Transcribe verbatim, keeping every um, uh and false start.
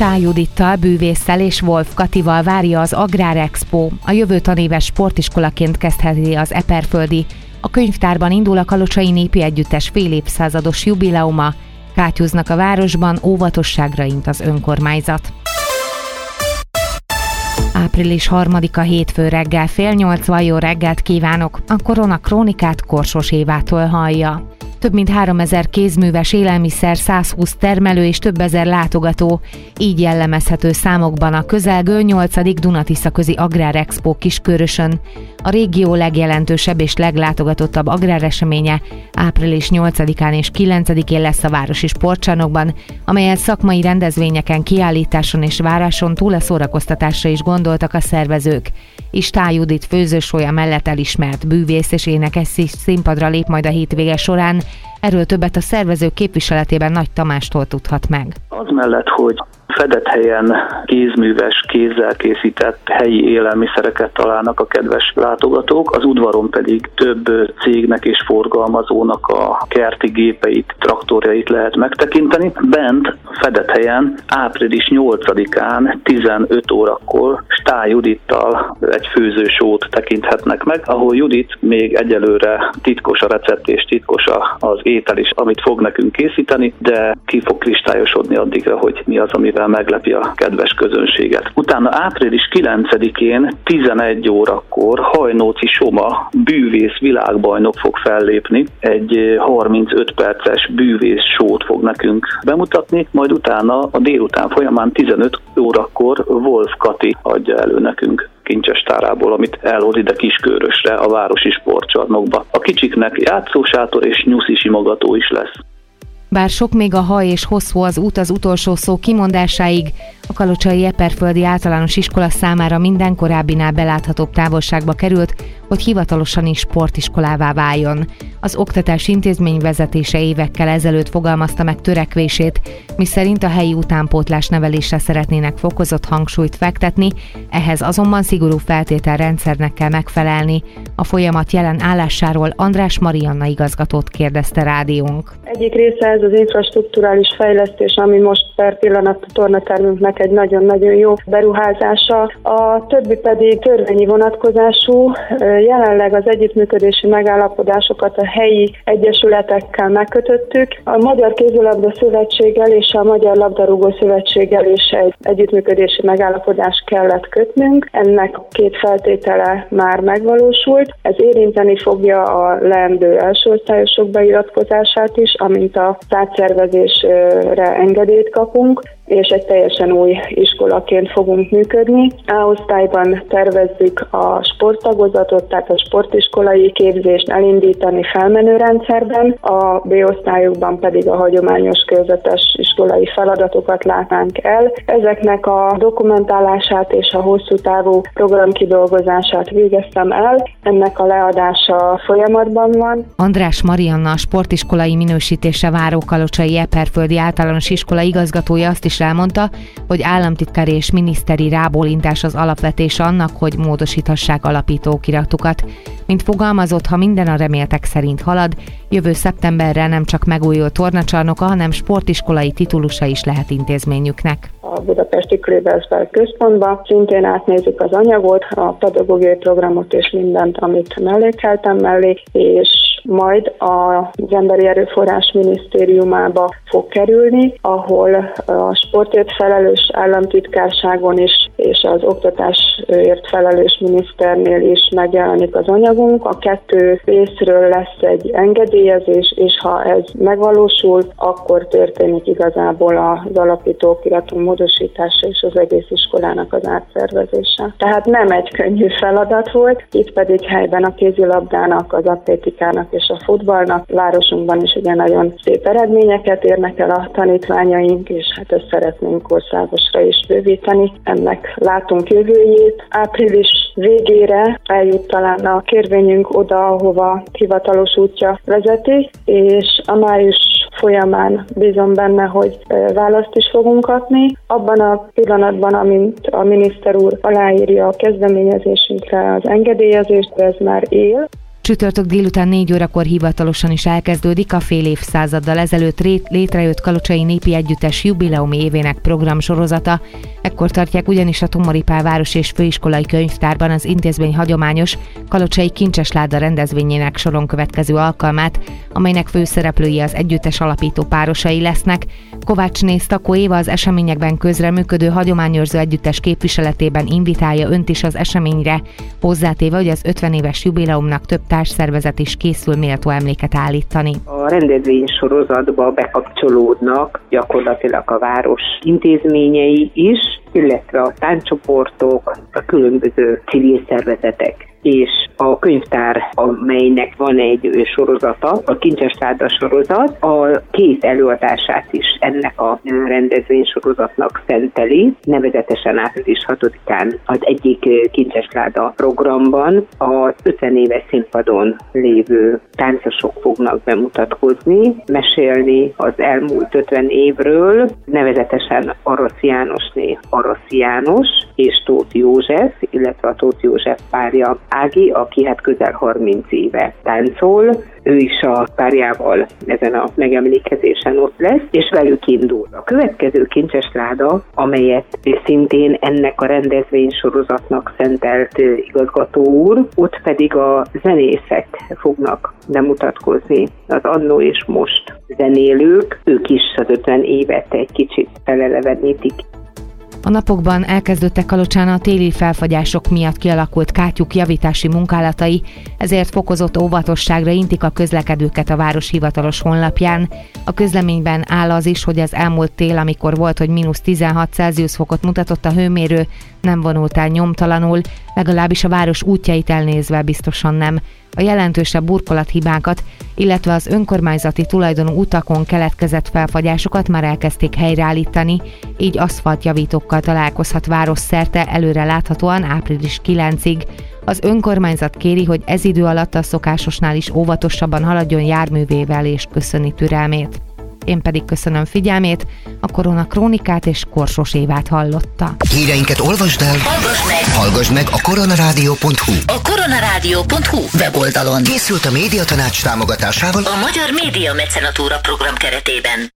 Stáh Judittal, bűvésszel és Wolf Katival várja az Agrár Expo. A jövő tanéves sportiskolaként kezdheti az Eperföldi. A könyvtárban indul a Kalocsai Népi Együttes fél évszázados jubileuma. Kátyúznak a városban, óvatosságra int az önkormányzat. április harmadika hétfő reggel fél nyolcvan, jó reggelt kívánok! A Korona Krónikát Korsos Évától hallja. Több mint háromezer kézműves élelmiszer, százhúsz termelő és több ezer látogató. Így jellemezhető számokban a közelgő nyolcadik Duna-Tisza-közi Agrár Expo Kiskörösön. A régió legjelentősebb és leglátogatottabb agráreseménye április nyolcadikán és kilencedikén lesz a városi sportcsarnokban, amelyet szakmai rendezvényeken, kiállításon és váráson túl a szórakoztatásra is gondoltak a szervezők. Stáh Judit főzősója mellett elismert bűvész és énekes is színpadra lép majd a hétvége során. Erről többet a szervezők képviseletében Nagy Tamástól tudhat meg. Az mellett, hogy fedett helyen kézműves, kézzel készített helyi élelmiszereket találnak a kedves látogatók, az udvaron pedig több cégnek és forgalmazónak a kerti gépeit, traktorjait lehet megtekinteni. Bent fedett helyen április nyolcadikán tizenöt órakor Stáh Judittal egy főzősót tekinthetnek meg, ahol Judit még egyelőre titkos a recept és titkos az étel is, amit fog nekünk készíteni, de ki fog kristályosodni addigra, hogy mi az, amivel meglepi a kedves közönséget. Utána április kilencedikén tizenegy órakor Hajnóci Soma bűvész világbajnok fog fellépni, egy harmincöt perces bűvész sót fog nekünk bemutatni, majd utána a délután folyamán tizenöt órakor Wolf Kati adja elő nekünk kincses tárából, amit elhoz ide Kiskörösre, a városi sportcsarnokba. A kicsiknek játszósátor és nyuszi simogató is lesz. Bár sok még a haj és hosszú az út az utolsó szó kimondásáig, a Kalocsai Eperföldi Általános Iskola számára minden korábbinál beláthatóbb távolságba került, hogy hivatalosan is sportiskolává váljon. Az oktatás intézmény vezetése évekkel ezelőtt fogalmazta meg törekvését, miszerint a helyi utánpótlás nevelésre szeretnének fokozott hangsúlyt fektetni, ehhez azonban szigorú feltételrendszernek kell megfelelni. A folyamat jelen állásáról András Marianna igazgatót kérdezte rádiónk. Egyik része ez az infrastrukturális fejlesztés, ami most per pillanat a tornatermünknek egy nagyon-nagyon jó beruházása. A többi pedig törvényi vonatkozású. Jelenleg az együttműködési megállapodásokat a helyi egyesületekkel megkötöttük. A Magyar Kézilabda Szövetséggel és a Magyar Labdarúgó Szövetséggel is egy együttműködési megállapodást kellett kötnünk. Ennek két feltétele már megvalósult. Ez érinteni fogja a leendő elsőosztályosok beiratkozását is, amint a szátszervezésre engedélyt kapunk, és egy teljesen új iskolaként fogunk működni. A osztályban tervezzük a sporttagozatot, tehát a sportiskolai képzést elindítani felmenő rendszerben, a B-osztályokban pedig a hagyományos körzetes iskolai feladatokat látnánk el. Ezeknek a dokumentálását és a hosszú távú programkidolgozását végeztem el, ennek a leadása folyamatban van. András Marianna, a sportiskolai minősítése váró Kalocsai Eperföldi Általános Iskola igazgatója azt is elmondta, hogy államtitkári és miniszteri rábólintás az alapvetése annak, hogy módosíthassák alapítókiratukat. Mint fogalmazott, ha minden a reméltek szerint halad, jövő szeptemberre nem csak megújul tornacsarnoka, hanem sportiskolai titulusa is lehet intézményüknek. A Budapesti Klebersberg központba szintén átnézik az anyagot, a pedagógiai programot és mindent, amit mellékeltem mellé, és majd az Emberi Erőforrás Minisztériumába fog kerülni, ahol a sportért felelős államtitkárságon is és az oktatásért felelős miniszternél is megjelenik az anyagunk. A kettő részről lesz egy engedélyezés, és ha ez megvalósul, akkor történik igazából az alapítókiratunk módosítása és az egész iskolának az átszervezése. Tehát nem egy könnyű feladat volt, itt pedig helyben a kézilabdának, az atlétikának és a futballnak. Városunkban is ugye nagyon szép eredményeket érnek el a tanítványaink, és hát ezt szeretnénk országosra is bővíteni. Ennek látunk jövőjét. Április végére eljut talán a kérvényünk oda, ahova hivatalos útja vezeti, és a május folyamán bízom benne, hogy választ is fogunk kapni. Abban a pillanatban, amint a miniszter úr aláírja a kezdeményezésünkre az engedélyezést, ez már él. Csütörtök délután négy órakor hivatalosan is elkezdődik a fél évszázaddal ezelőtt létrejött Kalocsai Népi Együttes jubileumi évének programsorozata. Ekkor tartják ugyanis a Tomori Pál város és főiskolai könyvtárban az intézmény hagyományos Kalocsai Kincsesláda rendezvényének soron következő alkalmát, amelynek főszereplői az együttes alapító párosai lesznek. Kovácsné Sztakó Éva az eseményekben közreműködő hagyományőrző együttes képviseletében invitálja önt is az eseményre, hozzátéve, hogy az ötven éves jubileumnak több társszervezet is készül méltó emléket állítani. A rendezvény sorozatba bekapcsolódnak gyakorlatilag a város intézményei is, illetve a tánccsoportok, a különböző civil szervezetek és a könyvtár, amelynek van egy sorozata, a Kincsesláda sorozat, a két előadását is ennek a rendezvény sorozatnak szenteli, nevezetesen április hatodikán az egyik Kincsesláda programban az ötven éves színpadon lévő táncosok fognak bemutatkozni, mesélni az elmúlt ötven évről, nevezetesen Arasz Jánosné Arasz János és Tóth József, illetve a Tóth József párja Ági, aki hát közel harminc éve táncol, ő is a párjával ezen a megemlékezésen ott lesz, és velük indul. A következő Kincsesláda, amelyet szintén ennek a rendezvénysorozatnak szentelt igazgató úr, ott pedig a zenészek fognak bemutatkozni, az annó és most zenélők, ők is az ötven évet egy kicsit felelevenítik. A napokban elkezdődtek Kalocsán a téli felfagyások miatt kialakult kátyúk javítási munkálatai, ezért fokozott óvatosságra intik a közlekedőket a város hivatalos honlapján. A közleményben áll az is, hogy az elmúlt tél, amikor volt, hogy mínusz tizenhat Celsius fokot mutatott a hőmérő, nem vonult el nyomtalanul, legalábbis a város útjait elnézve biztosan nem. A jelentősebb burkolathibákat, illetve az önkormányzati tulajdonú utakon keletkezett felfagyásokat már elkezdték helyreállítani, így aszfaltjavítókkal találkozhat városszerte előre láthatóan április kilencedikéig. Az önkormányzat kéri, hogy ez idő alatt a szokásosnál is óvatosabban haladjon járművével és köszöni türelmét. Én pedig köszönöm figyelmét, a Korona Krónikát és Korsos Évát hallotta. Híreinket olvasd el, hallgass meg, hallgass meg a koronarádió pont hu. A koronarádió pont hu weboldalon Készült a Médiatanács támogatásával a Magyar Média Mecenatúra program keretében.